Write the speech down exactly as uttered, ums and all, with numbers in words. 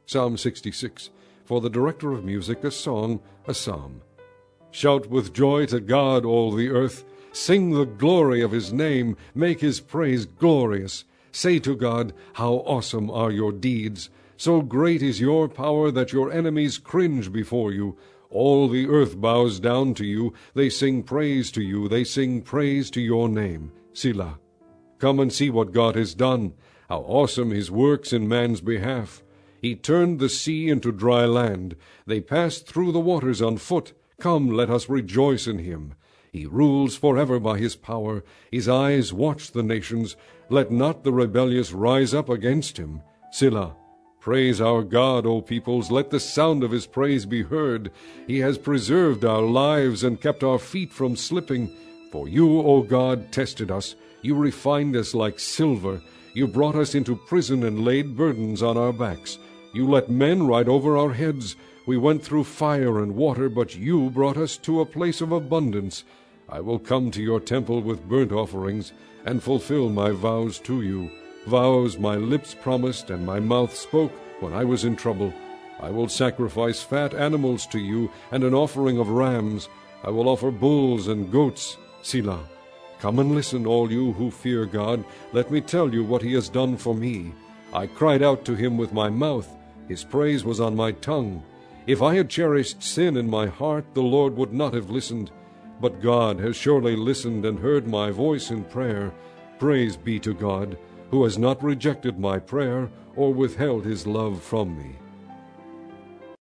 Psalm sixty-six. For the director of music, a song, a psalm. Shout with joy to God, all the earth. Sing the glory of his name. Make his praise glorious. Say to God, how awesome are your deeds. So great is your power that your enemies cringe before you. All the earth bows down to you. They sing praise to you. They sing praise to your name. Selah. Come and see what God has done, how awesome his works in man's behalf. He turned the sea into dry land. They passed through the waters on foot. Come, let us rejoice in him. He rules forever by his power. His eyes watch the nations. Let not the rebellious rise up against him. Selah. Praise our God, O peoples. Let the sound of his praise be heard. He has preserved our lives and kept our feet from slipping. For you, O God, tested us. You refined us like silver. You brought us into prison and laid burdens on our backs. You let men ride over our heads. We went through fire and water, but you brought us to a place of abundance. I will come to your temple with burnt offerings and fulfill my vows to you, vows my lips promised and my mouth spoke when I was in trouble. I will sacrifice fat animals to you and an offering of rams. I will offer bulls and goats. Selah. Come and listen, all you who fear God. Let me tell you what he has done for me. I cried out to him with my mouth. His praise was on my tongue. If I had cherished sin in my heart, the Lord would not have listened. But God has surely listened and heard my voice in prayer. Praise be to God, who has not rejected my prayer or withheld his love from me.